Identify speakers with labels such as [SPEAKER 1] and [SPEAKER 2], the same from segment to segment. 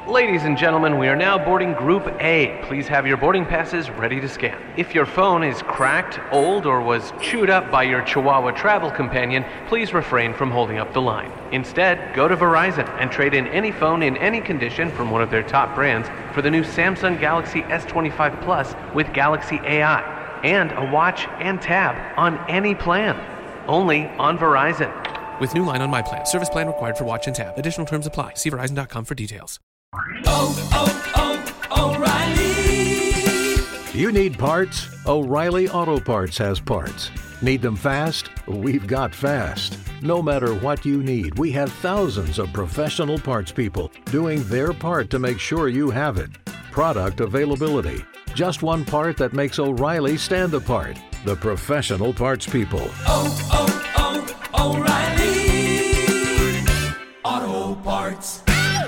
[SPEAKER 1] Ladies and gentlemen, we are now boarding Group A. Please have your boarding passes ready to scan. If your phone is cracked, old, or was chewed up by your Chihuahua travel companion, please refrain from holding up the line. Instead, go to Verizon and trade in any phone in any condition from one of their top brands for the new Samsung Galaxy S25 Plus with Galaxy AI, and a watch and tab on any plan. Only on Verizon.
[SPEAKER 2] With new line on My Plan. Service plan required for watch and tab. Additional terms apply. See Verizon.com for details.
[SPEAKER 3] O'Reilly. You need parts? O'Reilly Auto Parts has parts. Need them fast? We've got fast. No matter what you need, we have thousands of professional parts people doing their part to make sure you have it. Product availability. Just one part that makes O'Reilly stand apart. The professional parts people. O'Reilly Auto Parts.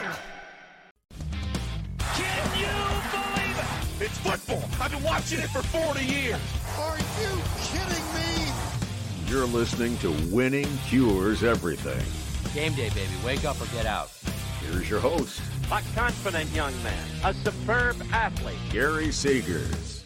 [SPEAKER 4] It's football. I've been watching it for 40 years.
[SPEAKER 5] Are you kidding me?
[SPEAKER 6] You're listening to Winning Cures Everything.
[SPEAKER 7] Game day, baby. Wake up or get out.
[SPEAKER 6] Here's your host,
[SPEAKER 8] a confident young man, a superb athlete,
[SPEAKER 6] Gary Seegers.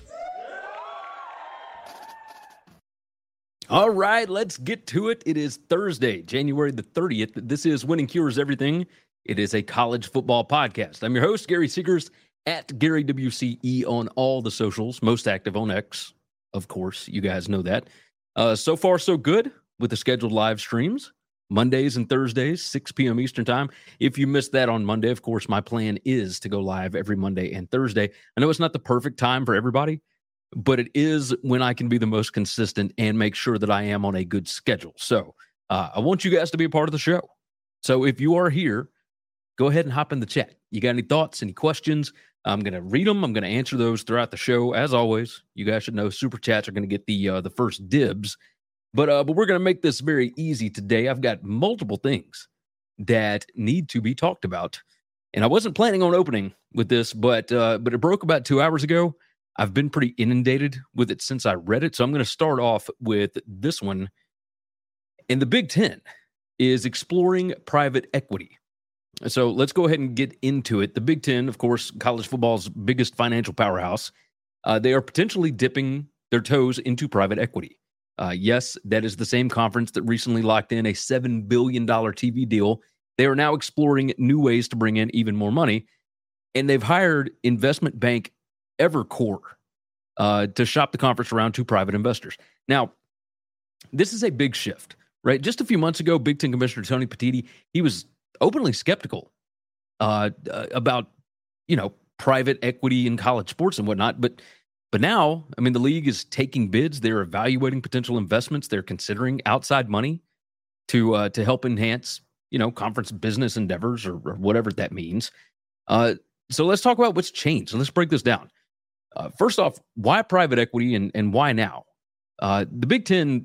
[SPEAKER 9] All right, let's get to it. It is Thursday, January the 30th. This is Winning Cures Everything. It is a college football podcast. I'm your host, Gary Seegers, at Gary WCE on all the socials, most active on X, of course. You guys know that. So far, so good with the scheduled live streams, Mondays and Thursdays, 6 p.m. Eastern time. If you missed that on Monday, of course, my plan is to go live every Monday and Thursday. I know it's not the perfect time for everybody, but it is when I can be the most consistent and make sure that I am on a good schedule. So I want you guys to be a part of the show. So if you are here, go ahead and hop in the chat. You got any thoughts, any questions? I'm going to read them. I'm going to answer those throughout the show. As always, you guys should know super chats are going to get the first dibs. But we're going to make this very easy today. I've got multiple things that need to be talked about. And I wasn't planning on opening with this, but it broke about 2 hours ago. I've been pretty inundated with it since I read it. So I'm going to start off with this one. And the Big Ten is exploring private equity. So let's go ahead and get into it. The Big Ten, of course, college football's biggest financial powerhouse. They are potentially dipping their toes into private equity. Yes, that is the same conference that recently locked in a $7 billion TV deal. They are now exploring new ways to bring in even more money. And they've hired investment bank Evercore to shop the conference around to private investors. Now, this is a big shift, right? Just a few months ago, Big Ten Commissioner Tony Petitti, he was openly skeptical about, private equity in college sports and whatnot. But now, I mean, the league is taking bids. They're evaluating potential investments. They're considering outside money to help enhance, conference business endeavors or whatever that means. So let's talk about what's changed. Let's break this down. First off, why private equity and why now? The Big Ten,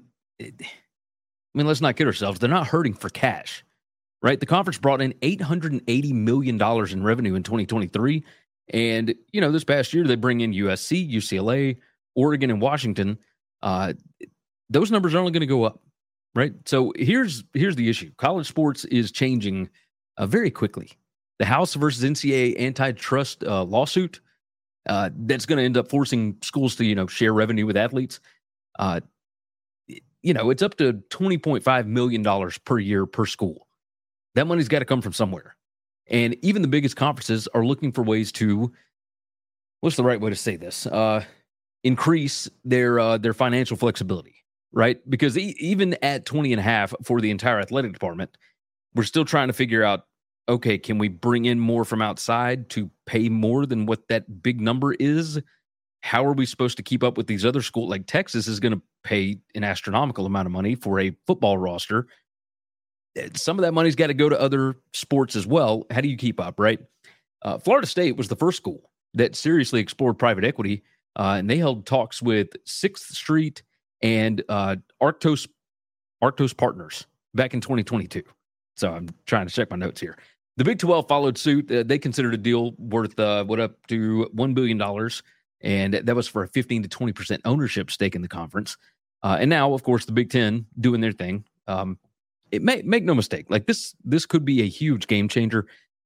[SPEAKER 9] let's not kid ourselves. They're not hurting for cash. Right, the conference brought in $880 million in revenue in 2023. And, this past year, they bring in USC, UCLA, Oregon, and Washington. Those numbers are only going to go up, right? So here's the issue. College sports is changing very quickly. The House versus NCAA antitrust lawsuit that's going to end up forcing schools to, share revenue with athletes. It's up to $20.5 million per year per school. That money's got to come from somewhere. And even the biggest conferences are looking for ways to, what's the right way to say this? Increase their financial flexibility, right? Because even at 20.5 for the entire athletic department, we're still trying to figure out, okay, can we bring in more from outside to pay more than what that big number is? How are we supposed to keep up with these other schools? Like Texas is going to pay an astronomical amount of money for a football roster. Some of that money's got to go to other sports as well. How do you keep up, right? Florida State was the first school that seriously explored private equity, and they held talks with 6th Street and Arctos Partners back in 2022. So I'm trying to check my notes here. The Big 12 followed suit. They considered a deal worth up to $1 billion, and that was for a 15 to 20% ownership stake in the conference. And now, of course, the Big 10 doing their thing. It make no mistake, like this could be a huge game changer.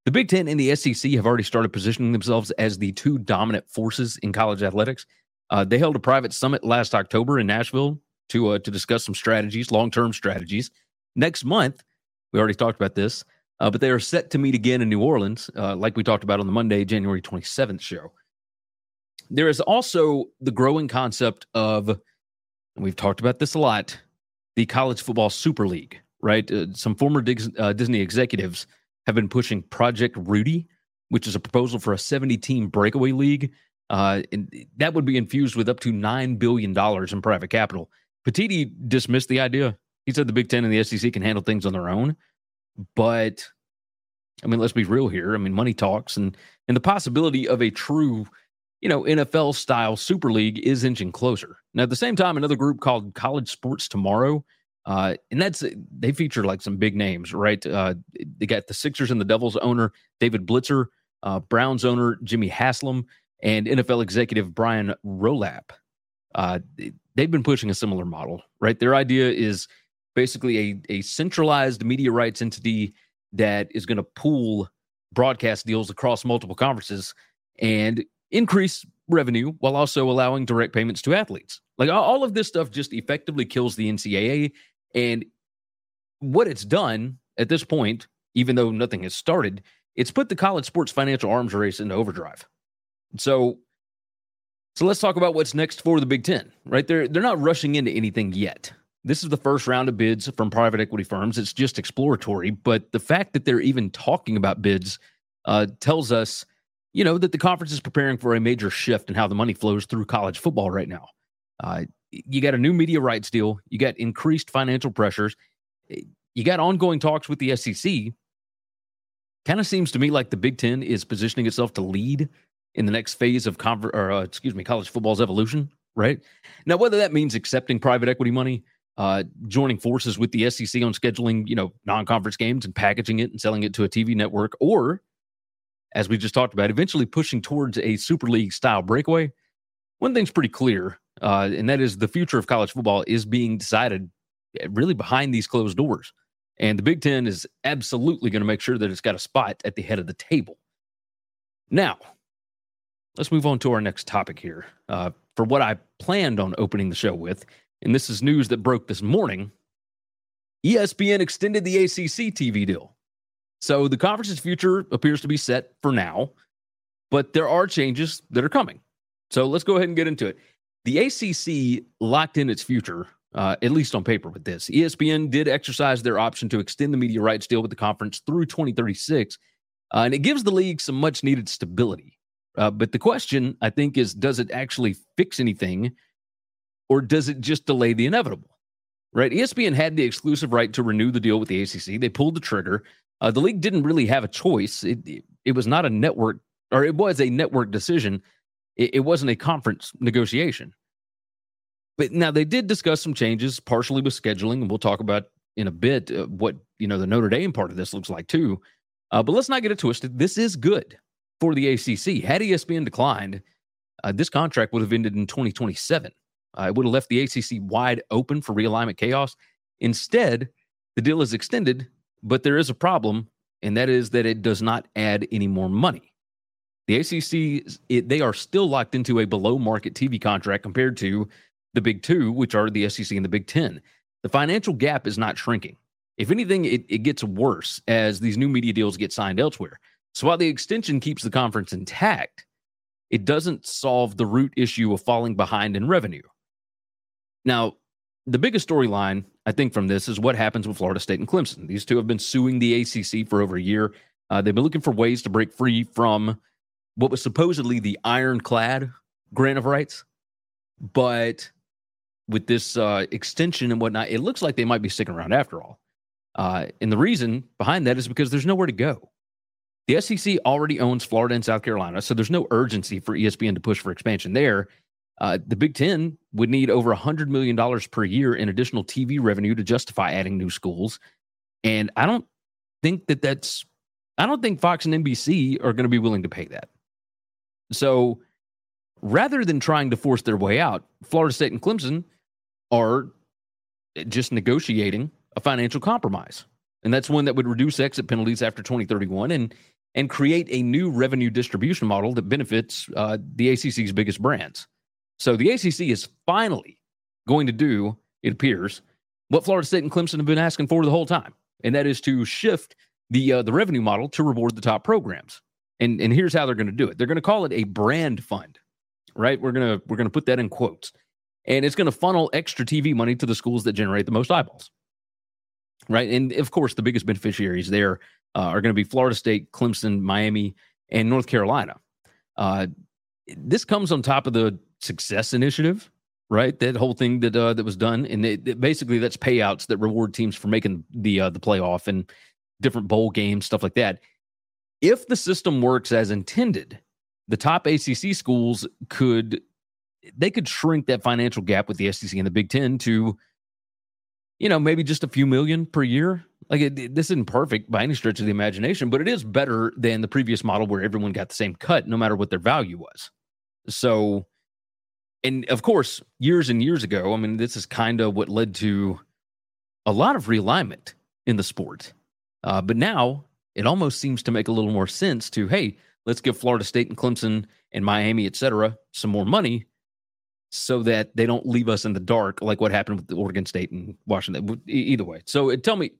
[SPEAKER 9] The Big Ten and the SEC have already started positioning themselves as the two dominant forces in college athletics. They held a private summit last October in Nashville to discuss some strategies, long-term strategies. Next month, we already talked about this, but they are set to meet again in New Orleans, like we talked about on the Monday, January 27th show. There is also the growing concept of, and we've talked about this a lot, the College Football Super League, right? Some former Disney executives have been pushing Project Rudy, which is a proposal for a 70-team breakaway league. And that would be infused with up to $9 billion in private capital. Petitti dismissed the idea. He said the Big Ten and the SEC can handle things on their own. But, I mean, let's be real here. I mean, money talks, and the possibility of a true, NFL-style Super League is inching closer. Now, at the same time, another group called College Sports Tomorrow, and they feature like some big names, right? They got the Sixers and the Devils owner, David Blitzer, Browns owner, Jimmy Haslam, and NFL executive Brian Rolap. They've been pushing a similar model, right? Their idea is basically a centralized media rights entity that is going to pool broadcast deals across multiple conferences and increase revenue while also allowing direct payments to athletes. Like all of this stuff just effectively kills the NCAA. And what it's done at this point, even though nothing has started, it's put the college sports financial arms race into overdrive. So let's talk about what's next for the Big Ten, right? They're not rushing into anything yet. This is the first round of bids from private equity firms. It's just exploratory, but the fact that they're even talking about bids tells us, that the conference is preparing for a major shift in how the money flows through college football right now. You got a new media rights deal. You got increased financial pressures. You got ongoing talks with the SEC. Kind of seems to me like the Big Ten is positioning itself to lead in the next phase of college football's evolution, right? Now, whether that means accepting private equity money, joining forces with the SEC on scheduling, non-conference games and packaging it and selling it to a TV network, or, as we just talked about, eventually pushing towards a Super League-style breakaway, one thing's pretty clear, and that is the future of college football is being decided really behind these closed doors. And the Big Ten is absolutely going to make sure that it's got a spot at the head of the table. Now, let's move on to our next topic here. For what I planned on opening the show with, and this is news that broke this morning, ESPN extended the ACC TV deal. So the conference's future appears to be set for now, but there are changes that are coming. So let's go ahead and get into it. The ACC locked in its future, at least on paper with this. ESPN did exercise their option to extend the media rights deal with the conference through 2036, and it gives the league some much-needed stability. But the question, I think, is does it actually fix anything, or does it just delay the inevitable? Right? ESPN had the exclusive right to renew the deal with the ACC. They pulled the trigger. The league didn't really have a choice. It was not a network, or it was a network decision. It wasn't a conference negotiation. But now they did discuss some changes, partially with scheduling, and we'll talk about in a bit what the Notre Dame part of this looks like too. But let's not get it twisted. This is good for the ACC. Had ESPN declined, this contract would have ended in 2027. It would have left the ACC wide open for realignment chaos. Instead, the deal is extended, but there is a problem, and that is that it does not add any more money. The ACC, they are still locked into a below-market TV contract compared to the Big Two, which are the SEC and the Big Ten. The financial gap is not shrinking. If anything, it gets worse as these new media deals get signed elsewhere. So while the extension keeps the conference intact, it doesn't solve the root issue of falling behind in revenue. Now, the biggest storyline, I think, from this is what happens with Florida State and Clemson. These two have been suing the ACC for over a year. They've been looking for ways to break free from what was supposedly the ironclad grant of rights. But with this extension and whatnot, it looks like they might be sticking around after all. And the reason behind that is because there's nowhere to go. The SEC already owns Florida and South Carolina, so there's no urgency for ESPN to push for expansion there. The Big Ten would need over $100 million per year in additional TV revenue to justify adding new schools. And I don't think Fox and NBC are going to be willing to pay that. So rather than trying to force their way out, Florida State and Clemson are just negotiating a financial compromise. And that's one that would reduce exit penalties after 2031. And and create a new revenue distribution model that benefits the ACC's biggest brands. So the ACC is finally going to do, it appears, what Florida State and Clemson have been asking for the whole time, and that is to shift the revenue model to reward the top programs. And here's how they're going to do it. They're going to call it a brand fund, right? We're going to put that in quotes. And it's going to funnel extra TV money to the schools that generate the most eyeballs, right? And, of course, the biggest beneficiaries there are going to be Florida State, Clemson, Miami, and North Carolina. This comes on top of the Success Initiative, right? That whole thing that was done. And basically, that's payouts that reward teams for making the playoff and different bowl games, stuff like that. If the system works as intended, the top ACC schools could shrink that financial gap with the SEC and the Big Ten to, maybe just a few million per year. Like this isn't perfect by any stretch of the imagination, but it is better than the previous model where everyone got the same cut, no matter what their value was. So, and of course, years and years ago, I mean, this is kind of what led to a lot of realignment in the sport. But now it almost seems to make a little more sense to, hey, let's give Florida State and Clemson and Miami, et cetera, some more money so that they don't leave us in the dark like what happened with Oregon State and Washington. Either way. So tell me,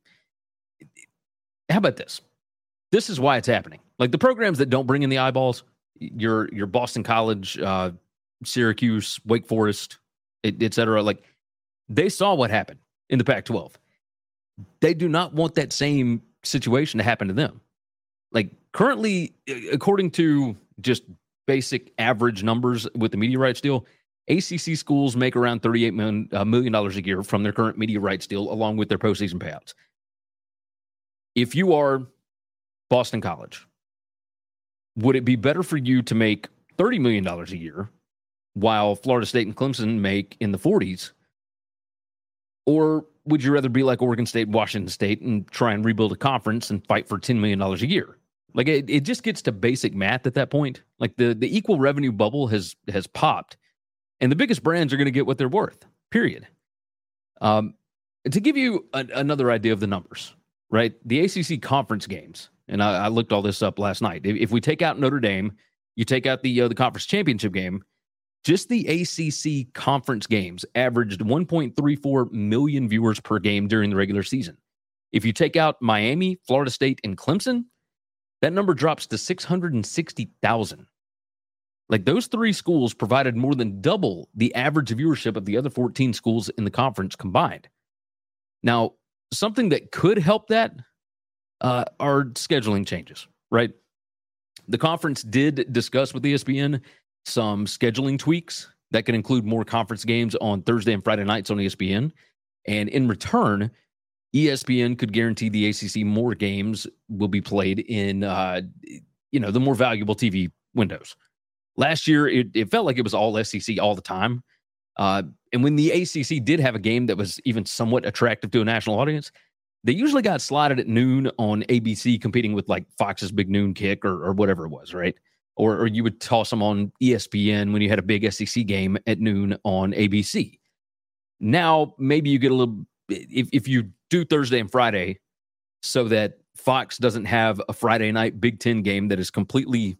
[SPEAKER 9] how about this? This is why it's happening. Like the programs that don't bring in the eyeballs, your Boston College, Syracuse, Wake Forest, et cetera, like they saw what happened in the Pac-12. They do not want that same situation to happen to them. Like currently, according to just basic average numbers with the media rights deal, ACC schools make around $38 million a year from their current media rights deal, along with their postseason payouts. If you are Boston College, would it be better for you to make $30 million a year while Florida State and Clemson make in the 40s? Or would you rather be like Oregon State, Washington State, and try and rebuild a conference and fight for $10 million a year? Like it just gets to basic math at that point. Like the equal revenue bubble has popped, and the biggest brands are going to get what they're worth, period. To give you another idea of the numbers, right? The ACC conference games, and I looked all this up last night. If we take out Notre Dame, you take out the conference championship game, just the ACC conference games averaged 1.34 million viewers per game during the regular season. If you take out Miami, Florida State, and Clemson, that number drops to 660,000. Like those three schools provided more than double the average viewership of the other 14 schools in the conference combined. Now, something that could help that are scheduling changes, right? The conference did discuss with ESPN some scheduling tweaks that could include more conference games on Thursday and Friday nights on ESPN. And in return, ESPN could guarantee the ACC more games will be played in, the more valuable TV windows. Last year, it felt like it was all SEC all the time. And when the ACC did have a game that was even somewhat attractive to a national audience, they usually got slotted at noon on ABC, competing with like Fox's Big Noon Kick or whatever it was, right? Or you would toss them on ESPN when you had a big SEC game at noon on ABC. Now, maybe you get a little, if you do Thursday and Friday so that Fox doesn't have a Friday night Big Ten game that is completely,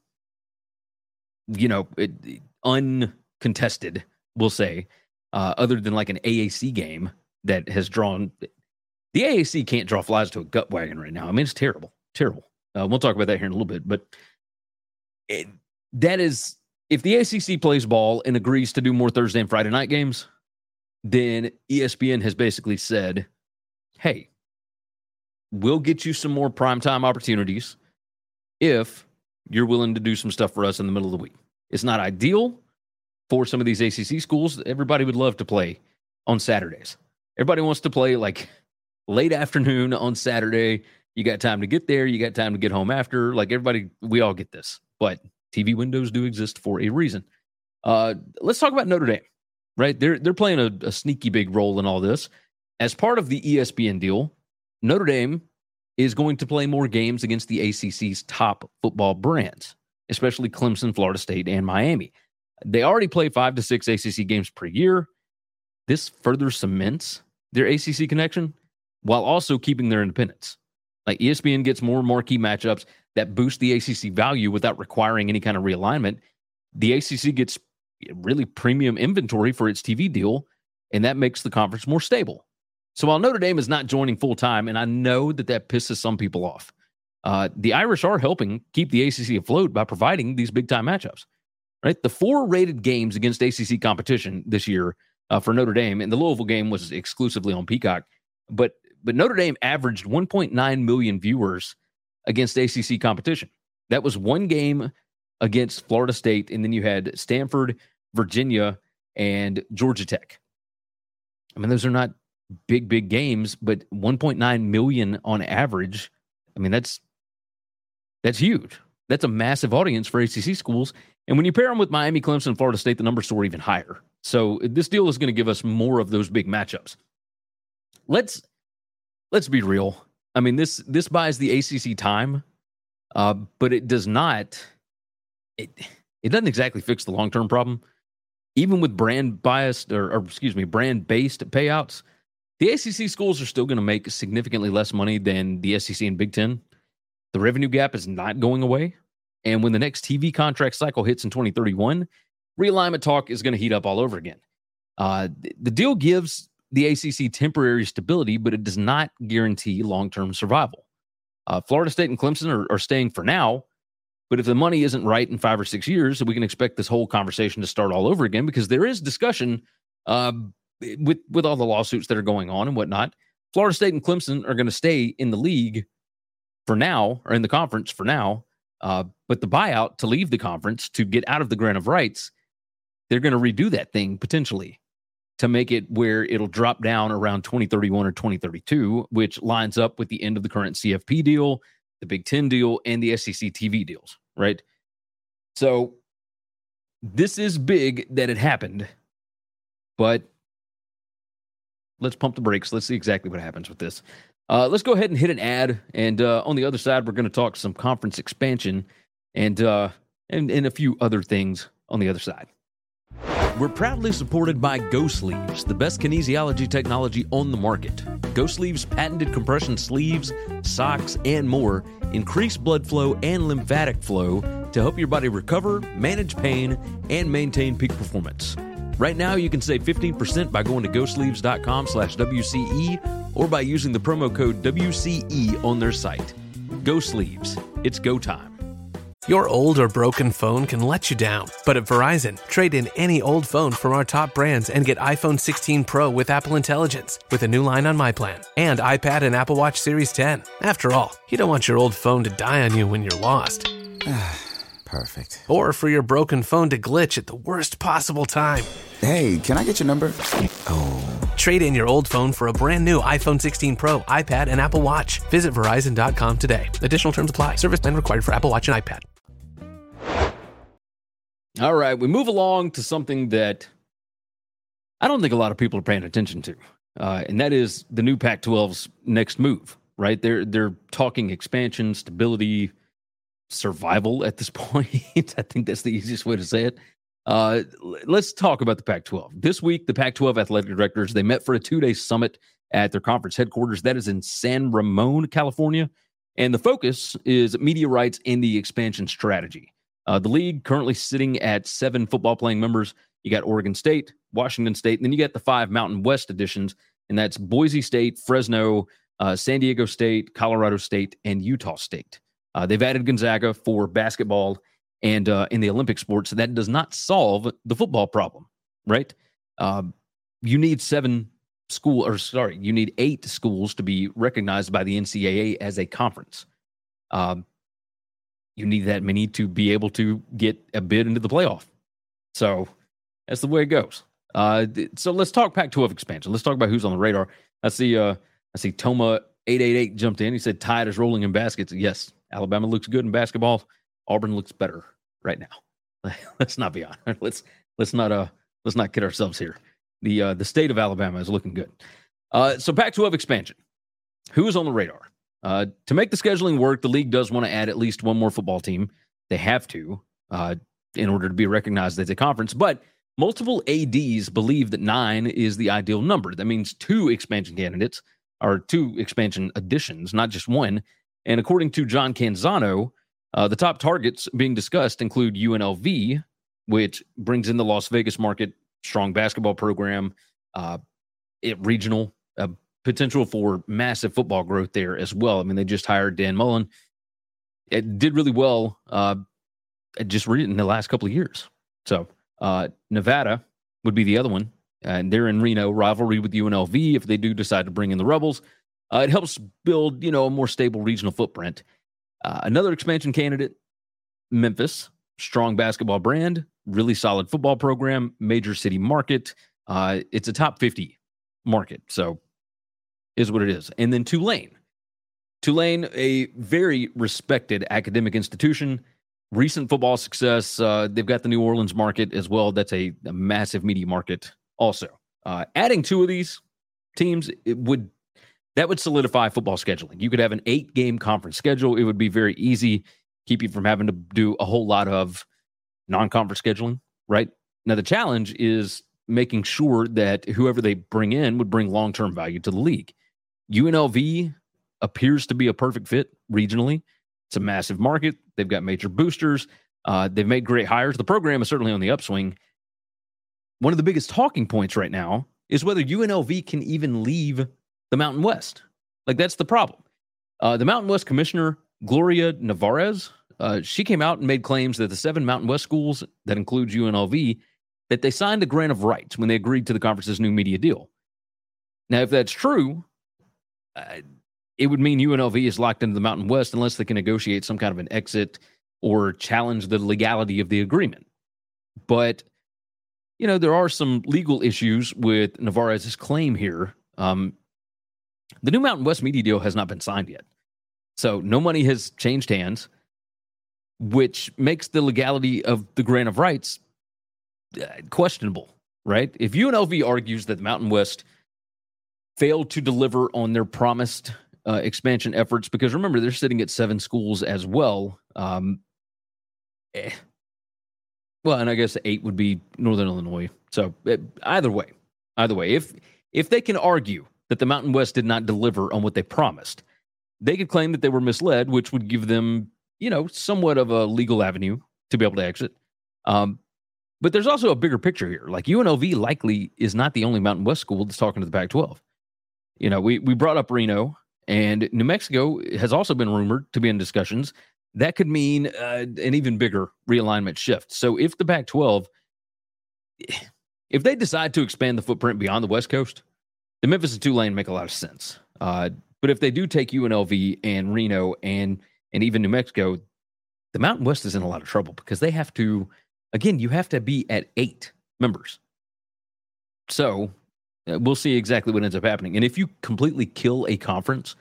[SPEAKER 9] uncontested, we'll say, other than like an AAC game that has drawn. The AAC can't draw flies to a gut wagon right now. I mean, it's terrible. We'll talk about that here in a little bit, but that is, if the ACC plays ball and agrees to do more Thursday and Friday night games, then ESPN has basically said, hey, we'll get you some more primetime opportunities if you're willing to do some stuff for us in the middle of the week. It's not ideal for some of these ACC schools. Everybody would love to play on Saturdays. Everybody wants to play like late afternoon on Saturday. You got time to get there. You got time to get home after. Like everybody, we all get this. But TV windows do exist for a reason. Let's talk about Notre Dame, right? They're playing a sneaky big role in all this. As part of the ESPN deal, Notre Dame is going to play more games against the ACC's top football brands, especially Clemson, Florida State, and Miami. They already play 5 to 6 ACC games per year. This further cements their ACC connection while also keeping their independence. Like ESPN gets more marquee matchups. that boost the ACC value without requiring any kind of realignment. The ACC gets really premium inventory for its TV deal, and that makes the conference more stable. So while Notre Dame is not joining full-time, and I know that pisses some people off, the Irish are helping keep the ACC afloat by providing these big-time matchups. Right? The 4 rated games against ACC competition this year for Notre Dame, and the Louisville game was exclusively on Peacock, but Notre Dame averaged 1.9 million viewers against ACC competition. That was one game against Florida State, and then you had Stanford, Virginia, and Georgia Tech. I mean, those are not big games, but 1.9 million on average. I mean, that's huge. That's a massive audience for ACC schools. And when you pair them with Miami, Clemson, Florida State, the numbers soar even higher. So this deal is going to give us more of those big matchups. Let's be real. I mean, this buys the ACC time, but it does not. It doesn't exactly fix the long-term problem. Even with brand-based payouts, the ACC schools are still going to make significantly less money than the SEC and Big Ten. The revenue gap is not going away. And when the next TV contract cycle hits in 2031, realignment talk is going to heat up all over again. The deal gives the ACC temporary stability, but it does not guarantee long-term survival. Florida State and Clemson are staying for now, but if the money isn't right in 5 or 6 years, we can expect this whole conversation to start all over again, because there is discussion with all the lawsuits that are going on and whatnot. Florida State and Clemson are going to stay in the league for now, or in the conference for now, but the buyout to leave the conference, to get out of the grant of rights, they're going to redo that thing potentially to make it where it'll drop down around 2031 or 2032, which lines up with the end of the current CFP deal, the Big Ten deal, and the SEC TV deals, right? So this is big that it happened, but let's pump the brakes. Let's see exactly what happens with this. Let's go ahead and hit an ad, and on the other side, we're going to talk some conference expansion and a few other things on the other side. We're proudly supported by Go Sleeves, the best kinesiology technology on the market. Go Sleeves' patented compression sleeves, socks, and more increase blood flow and lymphatic flow to help your body recover, manage pain, and maintain peak performance. Right now, you can save 15% by going to GoSleeves.com/WCE or by using the promo code WCE on their site. Go Sleeves. It's go time.
[SPEAKER 2] Your old or broken phone can let you down, but at Verizon, trade in any old phone from our top brands and get iPhone 16 Pro with Apple Intelligence with a new line on My Plan and iPad and Apple Watch Series 10. After all, you don't want your old phone to die on you when you're lost.
[SPEAKER 10] Perfect.
[SPEAKER 2] Or for your broken phone to glitch at the worst possible time.
[SPEAKER 10] Hey, can I get your number? Oh.
[SPEAKER 2] Trade in your old phone for a brand new iPhone 16 Pro, iPad, and Apple Watch. Visit Verizon.com today. Additional terms apply. Service plan required for Apple Watch and iPad.
[SPEAKER 9] All right, we move along to something that I don't think a lot of people are paying attention to, and that is the new Pac-12's next move, right? They're talking expansion, stability, survival at this point. I think that's the easiest way to say it. Let's talk about the Pac-12. This week, the Pac-12 athletic directors, they met for a 2-day summit at their conference headquarters. That is in San Ramon, California. And the focus is media rights and the expansion strategy. The league currently sitting at 7 football-playing members. You got Oregon State, Washington State, and then you got the 5 Mountain West editions, and that's Boise State, Fresno, San Diego State, Colorado State, and Utah State. They've added Gonzaga for basketball and in the Olympic sports. That does not solve the football problem, right? You need 8 schools to be recognized by the NCAA as a conference. You need that many to be able to get a bid into the playoff. So that's the way it goes. So let's talk Pac-12 expansion. Let's talk about who's on the radar. I see Toma888 jumped in. He said Tide is rolling in baskets. Yes, Alabama looks good in basketball. Auburn looks better right now. Let's not be honest. Let's not kid ourselves here. The state of Alabama is looking good. So Pac-12 expansion. Who is on the radar? To make the scheduling work, the league does want to add at least one more football team. They have to in order to be recognized as a conference. But multiple ADs believe that 9 is the ideal number. That means 2 expansion candidates or 2 expansion additions, not just one. And according to John Canzano, The top targets being discussed include UNLV, which brings in the Las Vegas market, strong basketball program, regional potential for massive football growth there as well. I mean, they just hired Dan Mullen. It did really well just in the last couple of years. So Nevada would be the other one. And they're in Reno, rivalry with UNLV. If they do decide to bring in the Rebels, it helps build, a more stable regional footprint. Another expansion candidate, Memphis, strong basketball brand, really solid football program, major city market. It's a top 50 market, so is what it is. And then Tulane, a very respected academic institution, recent football success. They've got the New Orleans market as well. That's a massive media market also. Adding two of these teams, that would solidify football scheduling. You could have an 8-game conference schedule. It would be very easy, keep you from having to do a whole lot of non-conference scheduling, right? Now, the challenge is making sure that whoever they bring in would bring long-term value to the league. UNLV appears to be a perfect fit regionally. It's a massive market. They've got major boosters. They've made great hires. The program is certainly on the upswing. One of the biggest talking points right now is whether UNLV can even leave the Mountain West. Like, that's the problem. The Mountain West commissioner, Gloria Navarez, she came out and made claims that the 7 Mountain West schools, that includes UNLV, that they signed a grant of rights when they agreed to the conference's new media deal. Now, if that's true, it would mean UNLV is locked into the Mountain West unless they can negotiate some kind of an exit or challenge the legality of the agreement. But, there are some legal issues with Navarez's claim here. The new Mountain West media deal has not been signed yet. So no money has changed hands, which makes the legality of the grant of rights questionable, right? If UNLV argues that the Mountain West failed to deliver on their promised expansion efforts, because remember, they're sitting at 7 schools as well. Well, and I guess 8 would be Northern Illinois. So either way, if they can argue that the Mountain West did not deliver on what they promised, they could claim that they were misled, which would give them, somewhat of a legal avenue to be able to exit. But there's also a bigger picture here. Like, UNLV likely is not the only Mountain West school that's talking to the Pac-12. We brought up Reno, and New Mexico has also been rumored to be in discussions. That could mean an even bigger realignment shift. So if the Pac-12, if they decide to expand the footprint beyond the West Coast, the Memphis and Tulane make a lot of sense. But if they do take UNLV and Reno and even New Mexico, the Mountain West is in a lot of trouble because they have to, again, you have to be at 8 members. So we'll see exactly what ends up happening. And if you completely kill a conference,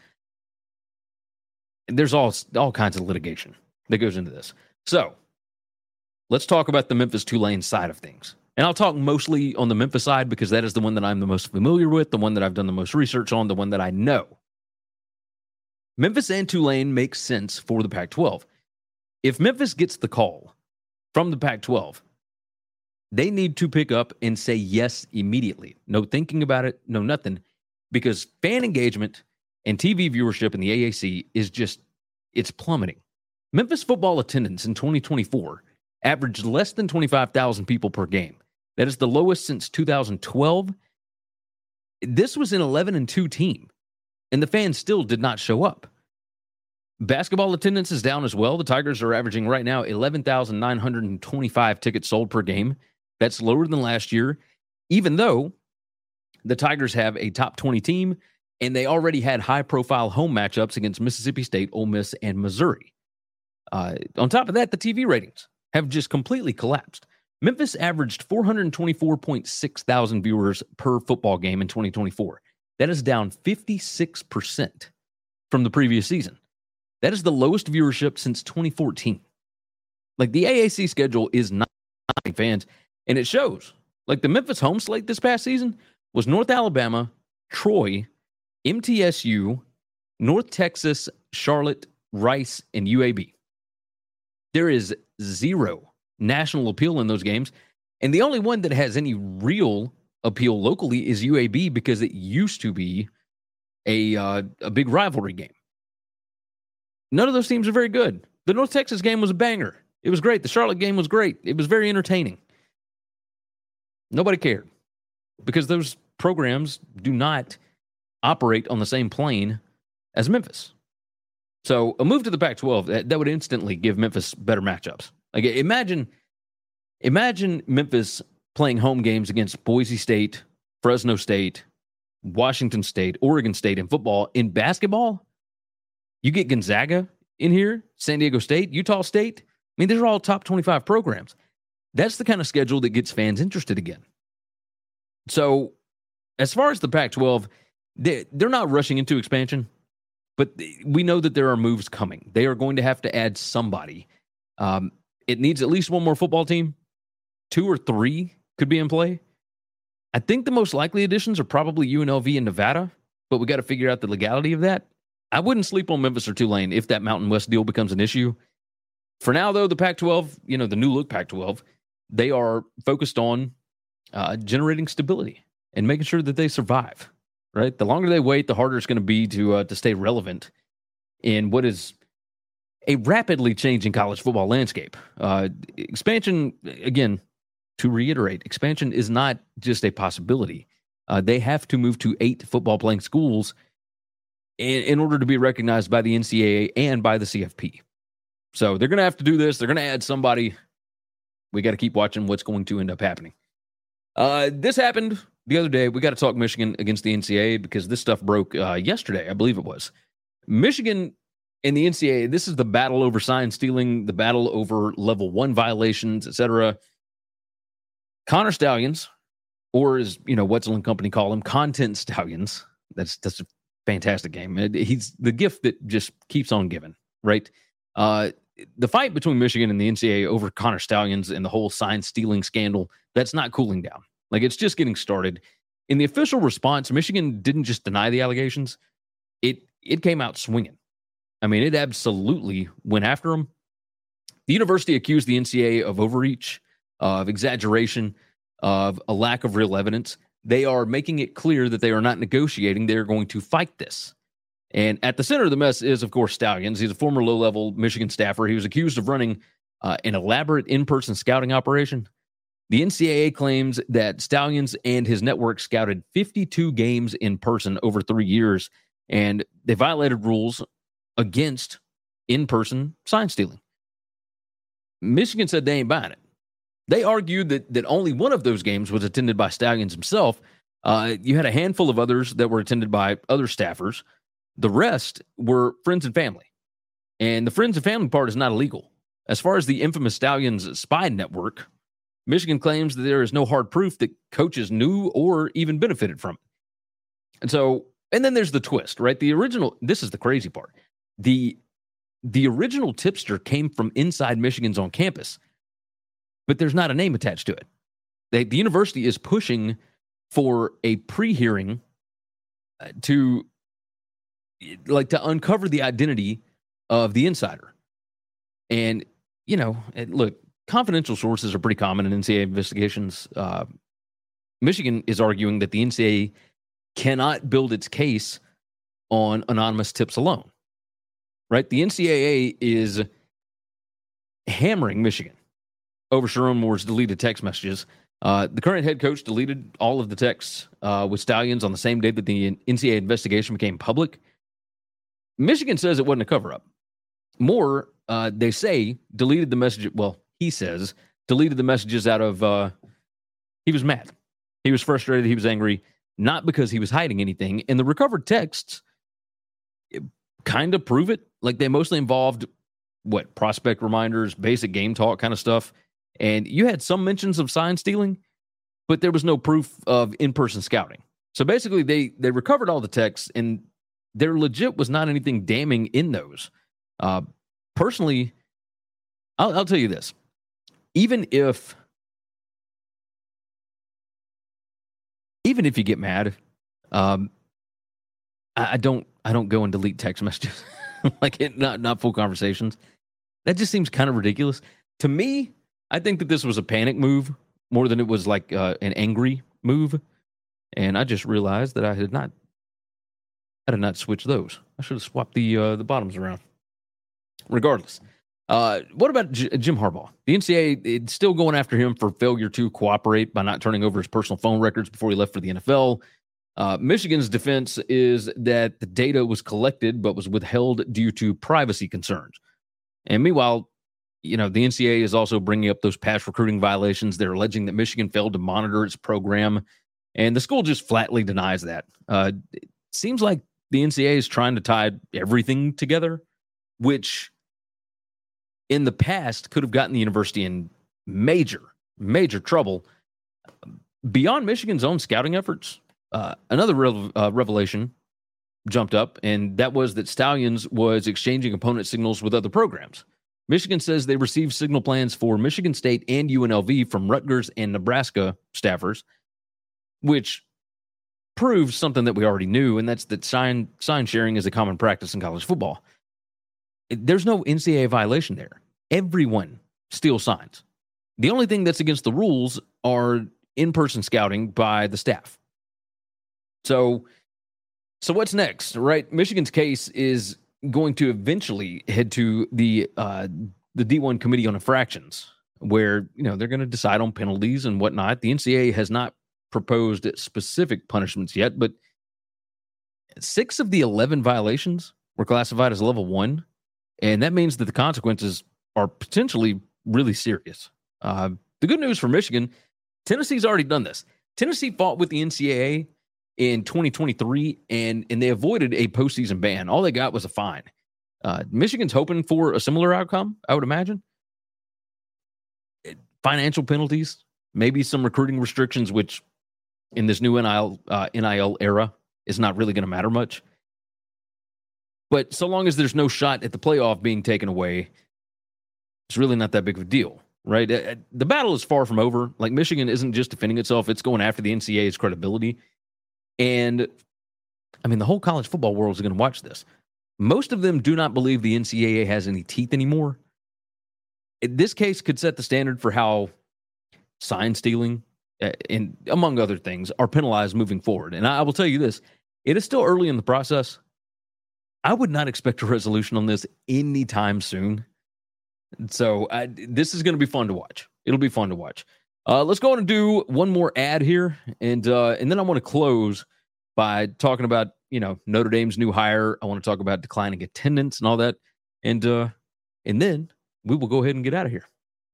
[SPEAKER 9] there's all kinds of litigation that goes into this. So let's talk about the Memphis-Tulane side of things. And I'll talk mostly on the Memphis side because that is the one that I'm the most familiar with, the one that I've done the most research on, the one that I know. Memphis and Tulane make sense for the Pac-12. If Memphis gets the call from the Pac-12, they need to pick up and say yes immediately. No thinking about it, no nothing, because fan engagement and TV viewership in the AAC is it's plummeting. Memphis football attendance in 2024 averaged less than 25,000 people per game. That is the lowest since 2012. This was an 11-2 team, and the fans still did not show up. Basketball attendance is down as well. The Tigers are averaging right now 11,925 tickets sold per game. That's lower than last year, even though the Tigers have a top 20 team, and they already had high-profile home matchups against Mississippi State, Ole Miss, and Missouri. On top of that, the TV ratings have just completely collapsed. Memphis averaged 424.6 thousand viewers per football game in 2024. That is down 56% from the previous season. That is the lowest viewership since 2014. Like, the AAC schedule is not fans, and it shows. Like, the Memphis home slate this past season was North Alabama, Troy, MTSU, North Texas, Charlotte, Rice, and UAB. There is zero national appeal in those games, and the only one that has any real appeal locally is UAB because it used to be a big rivalry game. None of those teams are very good. The North Texas game was a banger. It was great. The Charlotte game was great. It was very entertaining. Nobody cared because those programs do not operate on the same plane as Memphis. So a move to the Pac-12, that would instantly give Memphis better matchups. Like imagine Memphis playing home games against Boise State, Fresno State, Washington State, Oregon State in football. In basketball, you get Gonzaga in here, San Diego State, Utah State. I mean, these are all top 25 programs. That's the kind of schedule that gets fans interested again. So as far as the Pac-12, they're not rushing into expansion, but we know that there are moves coming. They are going to have to add somebody. It needs at least one more football team. 2 or 3 could be in play. I think the most likely additions are probably UNLV and Nevada, but we got to figure out the legality of that. I wouldn't sleep on Memphis or Tulane if that Mountain West deal becomes an issue. For now, though, the Pac-12, the new look Pac-12, they are focused on generating stability and making sure that they survive, right? The longer they wait, the harder it's going to be to stay relevant in what is a rapidly changing college football landscape. Expansion, again, to reiterate, expansion is not just a possibility. They have to move to 8 football-playing schools in order to be recognized by the NCAA and by the CFP. So they're going to have to do this. They're going to add somebody. We got to keep watching what's going to end up happening. This happened the other day. We got to talk Michigan against the NCAA because this stuff broke yesterday, I believe it was. Michigan and the NCAA, this is the battle over sign stealing, the battle over level 1 violations, etc. Connor Stallions, or as Wetzel and company call him, Content Stallions. That's a fantastic game. He's the gift that just keeps on giving, right? The fight between Michigan and the NCAA over Connor Stallions and the whole sign stealing scandal, that's not cooling down. Like, it's just getting started. In the official response, Michigan didn't just deny the allegations. It came out swinging. I mean, it absolutely went after them. The university accused the NCAA of overreach, of exaggeration, of a lack of real evidence. They are making it clear that they are not negotiating. They're going to fight this. And at the center of the mess is, of course, Stallions. He's a former low-level Michigan staffer. He was accused of running an elaborate in-person scouting operation. The NCAA claims that Stallions and his network scouted 52 games in person over 3 years, and they violated rules against in-person sign stealing. Michigan said they ain't buying it. They argued that only one of those games was attended by Stallions himself. You had a handful of others that were attended by other staffers. The rest were friends and family. And the friends and family part is not illegal. As far as the infamous Stallions spy network, Michigan claims that there is no hard proof that coaches knew or even benefited from it. And then there's the twist, right? This is the crazy part. The original tipster came from inside Michigan's own campus, but there's not a name attached to it. The university is pushing for a pre-hearing to uncover the identity of the insider. And, look, confidential sources are pretty common in NCAA investigations. Michigan is arguing that the NCAA cannot build its case on anonymous tips alone, right? The NCAA is hammering Michigan over Sherrone Moore's deleted text messages. The current head coach deleted all of the texts with Stallions on the same day that the NCAA investigation became public. Michigan says it wasn't a cover-up. Moore, they say, deleted the message. Well, he says deleted the messages out of, he was mad. He was frustrated. He was angry, not because he was hiding anything. And the recovered texts kind of prove it. Like, they mostly involved, prospect reminders, basic game talk kind of stuff. And you had some mentions of sign stealing, but there was no proof of in-person scouting. So basically, they recovered all the texts, and there legit was not anything damning in those. Personally, I'll tell you this. Even if you get mad, I don't go and delete text messages not full conversations. That just seems kind of ridiculous to me. I think that this was a panic move more than it was like an angry move, and I just realized that I did not switch those. I should have swapped the bottoms around. Regardless, What about Jim Harbaugh? The NCAA, it's still going after him for failure to cooperate by not turning over his personal phone records before he left for the NFL. Michigan's defense is that the data was collected but was withheld due to privacy concerns. And meanwhile, the NCAA is also bringing up those past recruiting violations. They're alleging that Michigan failed to monitor its program, and the school just flatly denies that. It seems like the NCAA is trying to tie everything together, which in the past could have gotten the university in major, major trouble. Beyond Michigan's own scouting efforts, another revelation jumped up, and that was that Stalions was exchanging opponent signals with other programs. Michigan says they received signal plans for Michigan State and UNLV from Rutgers and Nebraska staffers, which proves something that we already knew, and that's that sign sharing is a common practice in college football. There's no NCAA violation there. Everyone steals signs. The only thing that's against the rules are in-person scouting by the staff. So what's next, right? Michigan's case is going to eventually head to the D1 Committee on Infractions, where they're going to decide on penalties and whatnot. The NCAA has not proposed specific punishments yet, but 6 of the 11 violations were classified as level 1, and that means that the consequences are potentially really serious. The good news for Michigan, Tennessee's already done this. Tennessee fought with the NCAA in 2023, and they avoided a postseason ban. All they got was a fine. Michigan's hoping for a similar outcome, I would imagine. Financial penalties, maybe some recruiting restrictions, which in this new NIL era is not really going to matter much. But so long as there's no shot at the playoff being taken away, it's really not that big of a deal, right? The battle is far from over. Like, Michigan isn't just defending itself, it's going after the NCAA's credibility. And, the whole college football world is going to watch this. Most of them do not believe the NCAA has any teeth anymore. This case could set the standard for how sign stealing, and among other things, are penalized moving forward. And I will tell you this, it is still early in the process. I would not expect a resolution on this anytime soon. So this is going to be fun to watch. It'll be fun to watch. Let's go on and do one more ad here, and then I want to close by talking about Notre Dame's new hire. I want to talk about declining attendance and all that, and then we will go ahead and get out of here.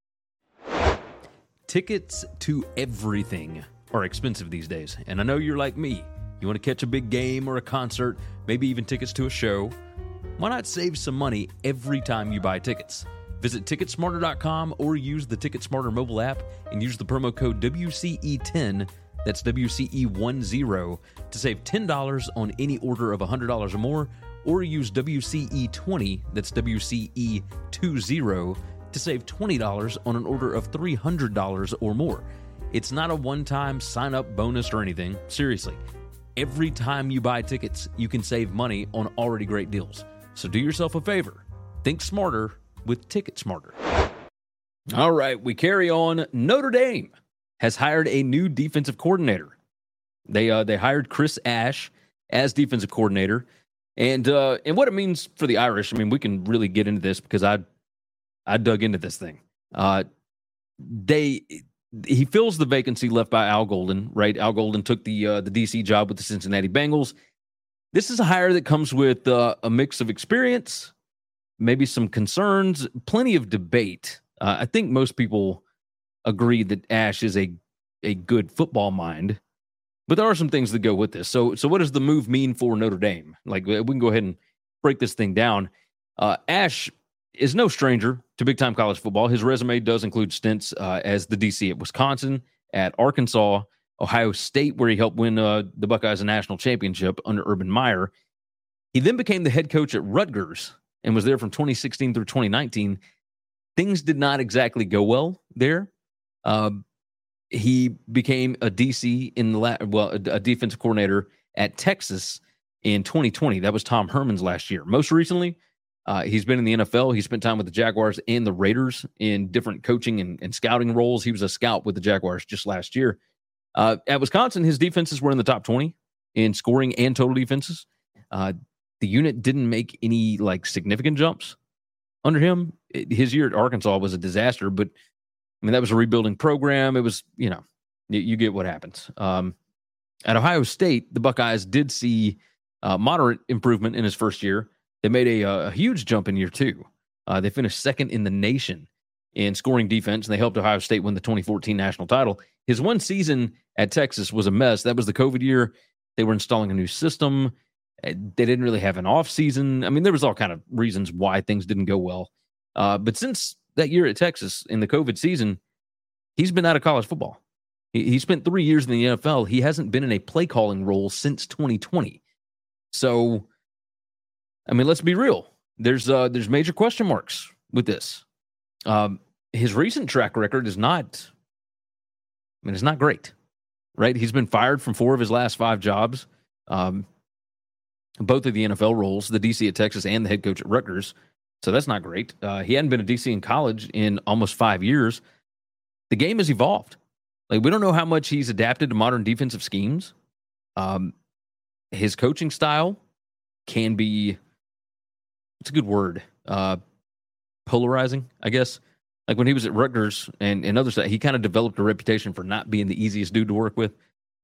[SPEAKER 9] Tickets to everything are expensive these days, and I know you're like me. You want to catch a big game or a concert, maybe even tickets to a show. Why not save some money every time you buy tickets? Visit Ticketsmarter.com or use the Ticketsmarter mobile app and use the promo code WCE10, that's WCE10, to save $10 on any order of $100 or more, or use WCE20, that's WCE20, to save $20 on an order of $300 or more. It's not a one-time sign-up bonus or anything. Seriously, every time you buy tickets, you can save money on already great deals. So do yourself a favor. Think smarter with TicketSmarter. All right, we carry on. Notre Dame has hired a new defensive coordinator. They hired Chris Ash as defensive coordinator, and what it means for the Irish. We can really get into this because I dug into this thing. He fills the vacancy left by Al Golden. Right, Al Golden took the DC job with the Cincinnati Bengals. This is a hire that comes with a mix of experience, maybe some concerns, plenty of debate. I think most people agree that Ash is a good football mind, but there are some things that go with this. So what does the move mean for Notre Dame? Like, we can go ahead and break this thing down. Ash is no stranger to big-time college football. His resume does include stints as the DC at Wisconsin, at Arkansas, Ohio State, where he helped win the Buckeyes a national championship under Urban Meyer. He then became the head coach at Rutgers and was there from 2016 through 2019. Things did not exactly go well there. He became a DC a defensive coordinator at Texas in 2020. That was Tom Herman's last year. Most recently, he's been in the NFL. He spent time with the Jaguars and the Raiders in different coaching and scouting roles. He was a scout with the Jaguars just last year. At Wisconsin, his defenses were in the top 20 in scoring and total defenses. The unit didn't make any significant jumps under him. his year at Arkansas was a disaster, but I mean, that was a rebuilding program. It was, you get what happens. At Ohio State, the Buckeyes did see moderate improvement in his first year. They made a huge jump in year two. They finished second in the nation in scoring defense, and they helped Ohio State win the 2014 national title. His one season at Texas was a mess. That was the COVID year. They were installing a new system. They didn't really have an off season. I mean, there was all kind of reasons why things didn't go well. But since that year at Texas in the COVID season, he's been out of college football. He spent 3 years in the NFL. He hasn't been in a play calling role since 2020. So, I mean, let's be real. There's major question marks with this. His recent track record is not, it's not great, right? He's been fired from 4 of his last 5 jobs, both of the NFL roles, the DC at Texas and the head coach at Rutgers. So that's not great. He hadn't been a DC in college in almost 5 years. The game has evolved. Like, we don't know how much he's adapted to modern defensive schemes. His coaching style can be, what's a good word? Polarizing, I guess. Like when he was at Rutgers and others, he kind of developed a reputation for not being the easiest dude to work with.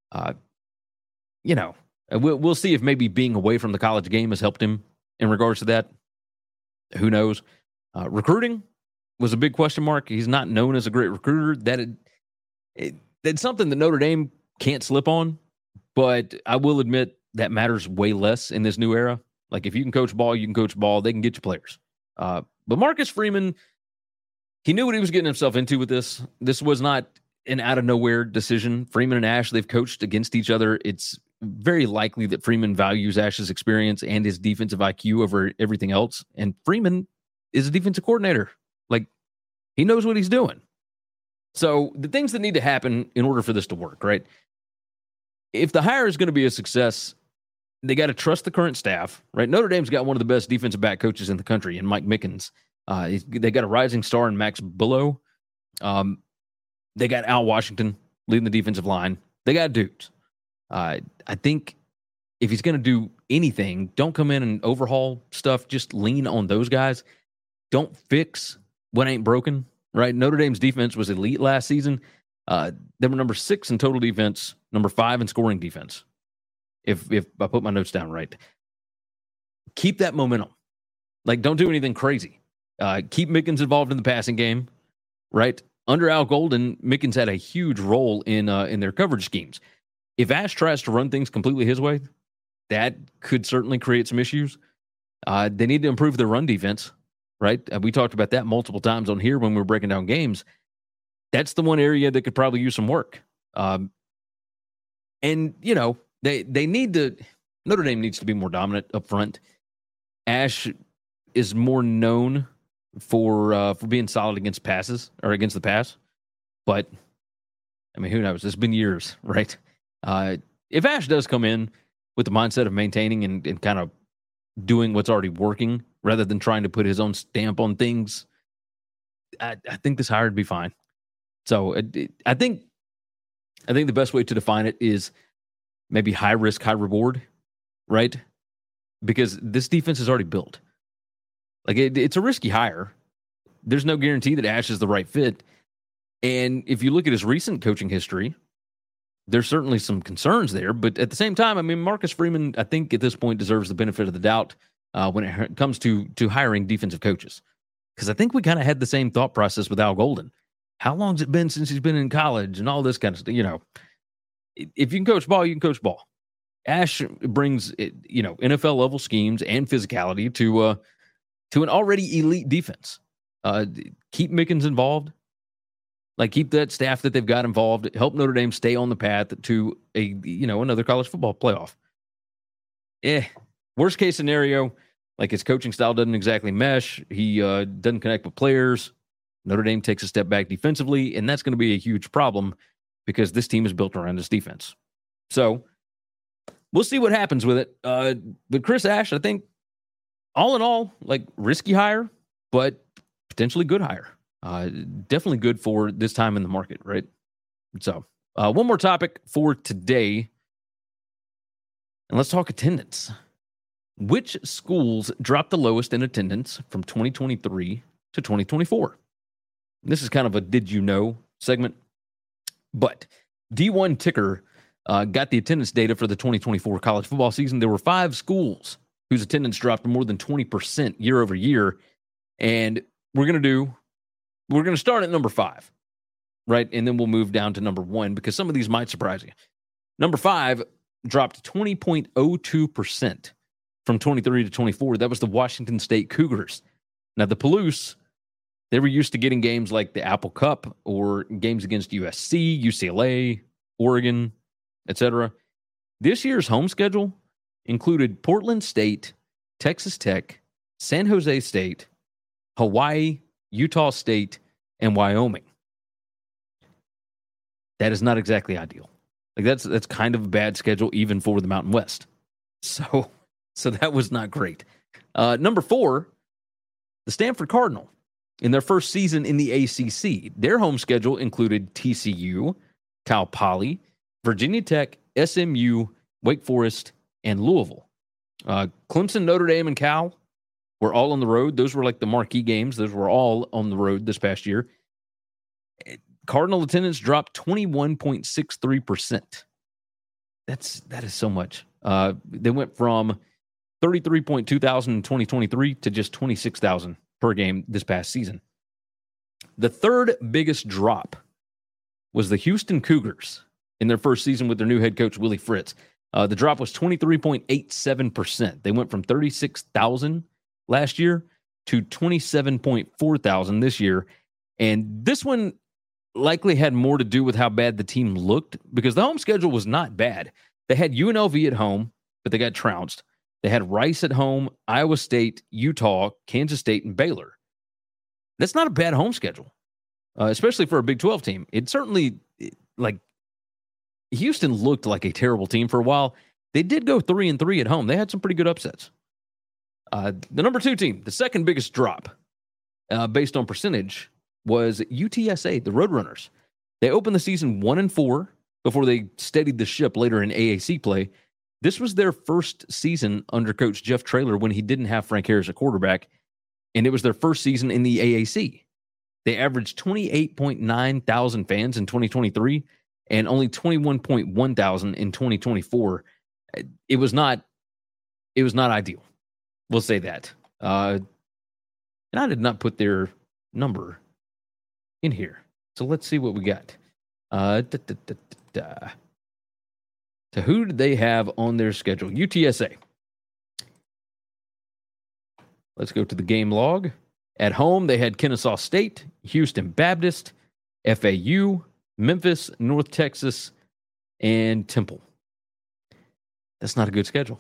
[SPEAKER 9] We'll see if maybe being away from the college game has helped him in regards to that. Who knows? Recruiting was a big question mark. He's not known as a great recruiter. That's something that Notre Dame can't slip on, but I will admit that matters way less in this new era. Like, if you can coach ball, you can coach ball. They can get you players. But Marcus Freeman, he knew what he was getting himself into with this. This was not an out-of-nowhere decision. Freeman and Ash, they've coached against each other. It's very likely that Freeman values Ash's experience and his defensive IQ over everything else. And Freeman is a defensive coordinator. Like, he knows what he's doing. So the things that need to happen in order for this to work, right? If the hire is going to be a success, they got to trust the current staff, right? Notre Dame's got one of the best defensive back coaches in the country in Mike Mickens. They got a rising star in Max Bullough. They got Al Washington leading the defensive line. They got dudes. I think if he's going to do anything, don't come in and overhaul stuff. Just lean on those guys. Don't fix what ain't broken, right? Notre Dame's defense was elite last season. They were number 6 in total defense, number 5 in scoring defense. If I put my notes down right. Keep that momentum. Like, don't do anything crazy. Keep Mickens involved in the passing game, right? Under Al Golden, Mickens had a huge role in their coverage schemes. If Ash tries to run things completely his way, that could certainly create some issues. They need to improve their run defense, right? We talked about that multiple times on here when we were breaking down games. That's the one area that could probably use some work. And, you know, they need to, Notre Dame needs to be more dominant up front. Ash is more known for being solid against passes or against the pass. But, I mean, who knows? It's been years, right? If Ash does come in with the mindset of maintaining and kind of doing what's already working rather than trying to put his own stamp on things, I think this hire would be fine. So I think the best way to define it is maybe high risk, high reward, right? Because this defense is already built. Like, it's a risky hire. There's no guarantee that Ash is the right fit. And if you look at his recent coaching history, there's certainly some concerns there. But at the same time, I mean, Marcus Freeman, I think at this point deserves the benefit of the doubt when it comes to hiring defensive coaches. Because I think we kind of had the same thought process with Al Golden. How long's it been since he's been in college and all this kind of stuff? You know, if you can coach ball, you can coach ball. Ash brings, you know, NFL level schemes and physicality to an already elite defense. Keep Mickens involved. Like, keep that staff that they've got involved. Help Notre Dame stay on the path to another college football playoff. Worst case scenario, like, his coaching style doesn't exactly mesh. He doesn't connect with players. Notre Dame takes a step back defensively, and that's going to be a huge problem because this team is built around this defense. So we'll see what happens with it. But Chris Ash, I think, all in all, like, risky hire, but potentially good hire. Definitely good for this time in the market, right? So one more topic for today, and let's talk attendance. Which schools dropped the lowest in attendance from 2023 to 2024. This is kind of a did you know segment, but D1 Ticker got the attendance data for the 2024 college football season. There were 5 schools whose attendance dropped more than 20% year over year. And we're going to start at number 5, right? And then we'll move down to number 1 because some of these might surprise you. Number 5 dropped 20.02% from 23 to 24. That was the Washington State Cougars. Now, the Palouse, they were used to getting games like the Apple Cup or games against USC, UCLA, Oregon, etc. This year's home schedule included Portland State, Texas Tech, San Jose State, Hawaii, Utah State, and Wyoming. That is not exactly ideal. Like that's kind of a bad schedule even for the Mountain West. So that was not great. Number 4, the Stanford Cardinal. In their first season in the ACC, their home schedule included TCU, Cal Poly, Virginia Tech, SMU, Wake Forest, and Louisville. Clemson, Notre Dame, and Cal were all on the road. Those were like the marquee games. Those were all on the road this past year. Cardinal attendance dropped 21.63%. That is so much. They went from 33.2 thousand in 2023 to just 26,000 per game this past season. The third biggest drop was the Houston Cougars in their first season with their new head coach, Willie Fritz. The drop was 23.87%. They went from 36,000 last year to 27.4 thousand this year. And this one likely had more to do with how bad the team looked because the home schedule was not bad. They had UNLV at home, but they got trounced. They had Rice at home, Iowa State, Utah, Kansas State, and Baylor. That's not a bad home schedule, especially for a Big 12 team. It certainly, like, Houston looked like a terrible team for a while. They did go 3-3 at home. They had some pretty good upsets. The number 2 team, the second biggest drop based on percentage, was UTSA, the Roadrunners. They opened the season 1-4 before they steadied the ship later in AAC play. This was their first season under Coach Jeff Traylor when he didn't have Frank Harris at quarterback, and it was their first season in the AAC. They averaged 28.9 thousand fans in 2023 and only 21.1 thousand in 2024. It was not ideal. We'll say that. And I did not put their number in here. So let's see what we got. So who did they have on their schedule? UTSA. Let's go to the game log. At home, they had Kennesaw State, Houston Baptist, FAU, Memphis, North Texas, and Temple. That's not a good schedule.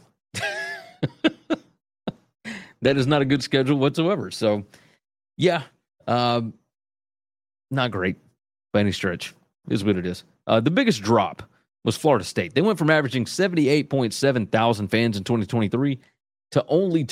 [SPEAKER 9] That is not a good schedule whatsoever. So, yeah, not great by any stretch is what it is. The biggest drop was Florida State. They went from averaging 78.7 thousand fans in 2023 to only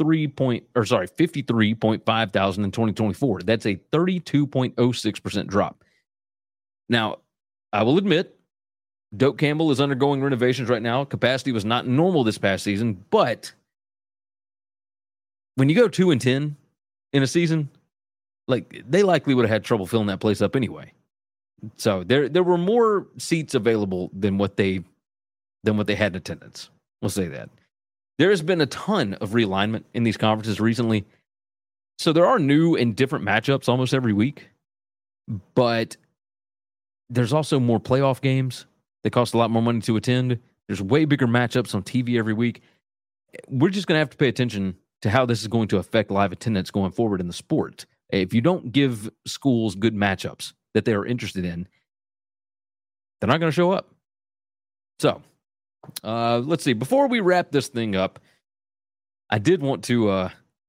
[SPEAKER 9] 53.5 thousand in 2024. That's a 32.06% drop. Now, I will admit, Doak Campbell is undergoing renovations right now. Capacity was not normal this past season, but when you go 2-10 in a season, like they likely would have had trouble filling that place up anyway. So there were more seats available than what they had in attendance. We'll say that. There has been a ton of realignment in these conferences recently. So there are new and different matchups almost every week. But there's also more playoff games. They cost a lot more money to attend. There's way bigger matchups on TV every week. We're just going to have to pay attention to how this is going to affect live attendance going forward in the sport. If you don't give schools good matchups that they are interested in, they're not going to show up. So, let's see. Before we wrap this thing up, I did want to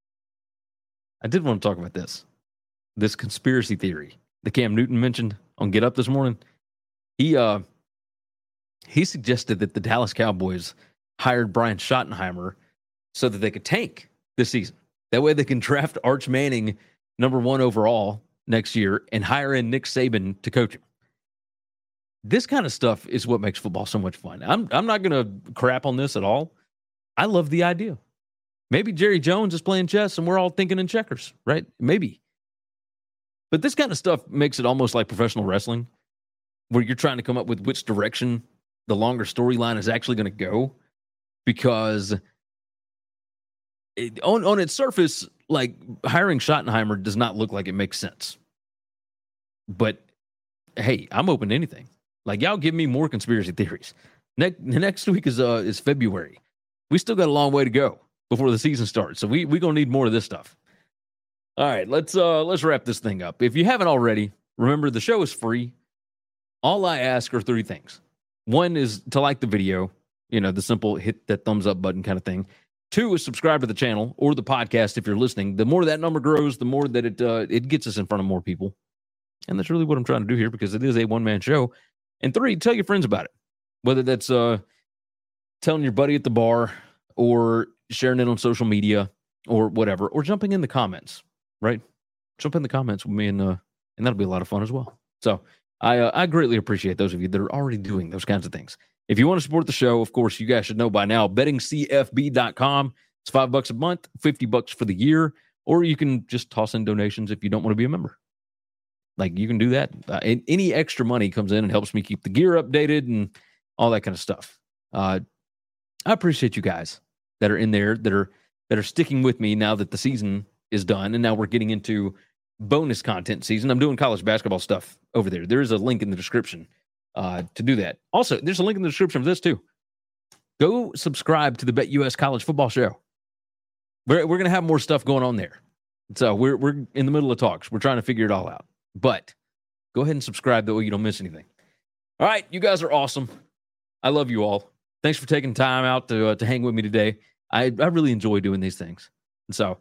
[SPEAKER 9] talk about this conspiracy theory that Cam Newton mentioned on Get Up this morning. He suggested that the Dallas Cowboys hired Brian Schottenheimer so that they could tank this season. That way they can draft Arch Manning number 1 overall next year and hire in Nick Saban to coach him. This kind of stuff is what makes football so much fun. I'm not going to crap on this at all. I love the idea. Maybe Jerry Jones is playing chess and we're all thinking in checkers, right? Maybe. But this kind of stuff makes it almost like professional wrestling, where you're trying to come up with which direction the longer storyline is actually going to go. Because on its surface, like, hiring Schottenheimer does not look like it makes sense. But, hey, I'm open to anything. Like, y'all give me more conspiracy theories. Next week is February. We still got a long way to go before the season starts. So we going to need more of this stuff. All right, let's wrap this thing up. If you haven't already, remember the show is free. All I ask are 3 things. 1 is to like the video, the simple hit that thumbs up button kind of thing. 2 is subscribe to the channel or the podcast if you're listening. The more that number grows, the more that it gets us in front of more people. And that's really what I'm trying to do here, because it is a one-man show. And 3, tell your friends about it. Whether that's telling your buddy at the bar or sharing it on social media or whatever, or jumping in the comments. Right? Jump in the comments with me, and that'll be a lot of fun as well. So I greatly appreciate those of you that are already doing those kinds of things. If you want to support the show, of course, you guys should know by now, bettingcfb.com. It's $5 a month, $50 for the year, or you can just toss in donations if you don't want to be a member. Like, you can do that. Any extra money comes in and helps me keep the gear updated and all that kind of stuff. I appreciate you guys that are in there, that are sticking with me now that the season is done, and now we're getting into bonus content season. I'm doing college basketball stuff over there. There is a link in the description to do that. Also, there's a link in the description for this too. Go subscribe to the BetUS College Football Show. We're going to have more stuff going on there. So we're in the middle of talks. We're trying to figure it all out. But go ahead and subscribe, that way you don't miss anything. All right, you guys are awesome. I love you all. Thanks for taking time out to hang with me today. I really enjoy doing these things. And so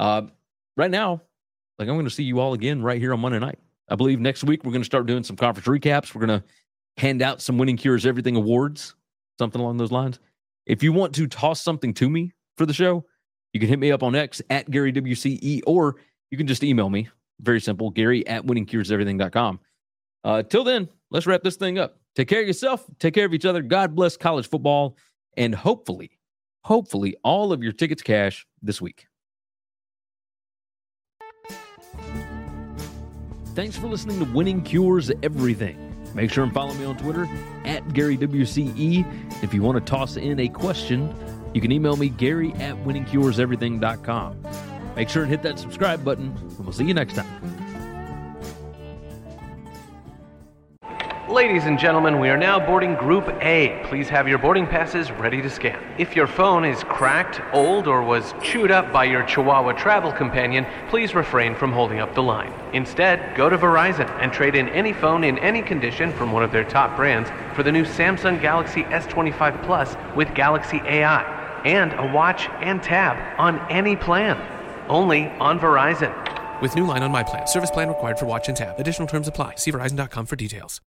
[SPEAKER 9] right now, like, I'm going to see you all again right here on Monday night. I believe next week we're going to start doing some conference recaps. We're going to hand out some Winning Cures Everything awards, something along those lines. If you want to toss something to me for the show, you can hit me up on X at GaryWCE, or you can just email me. Very simple, Gary@winningcureseverything.com. Till then, let's wrap this thing up. Take care of yourself. Take care of each other. God bless college football. And hopefully, all of your tickets cash this week. Thanks for listening to Winning Cures Everything. Make sure and follow me on Twitter at GaryWCE. If you want to toss in a question, you can email me, Gary@winningcureseverything.com. Make sure and hit that subscribe button, and we'll see you next time.
[SPEAKER 1] Ladies and gentlemen, we are now boarding Group A. Please have your boarding passes ready to scan. If your phone is cracked, old, or was chewed up by your Chihuahua travel companion, please refrain from holding up the line. Instead, go to Verizon and trade in any phone in any condition from one of their top brands for the new Samsung Galaxy S25 Plus with Galaxy AI, and a watch and tab on any plan. Only on Verizon.
[SPEAKER 2] With new line on My Plan. Service plan required for watch and tab. Additional terms apply. See Verizon.com for details.